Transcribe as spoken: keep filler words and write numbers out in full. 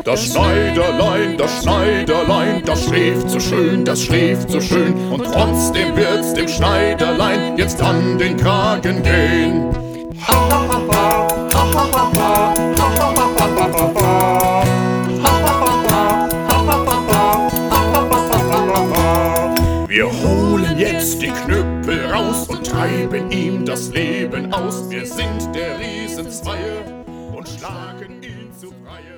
Das Schneiderlein, das Schneiderlein, das schläft so schön, das schläft so schön. Und trotzdem wird's dem Schneiderlein jetzt an den Kragen gehen. Ha ha ha ha, ha ha ha ha, ha ha ha ha ha ha. Wir holen jetzt die Knüppel raus und treiben ihm das Leben aus. Wir sind der Riesenzweier und schlagen ihn zu Freie.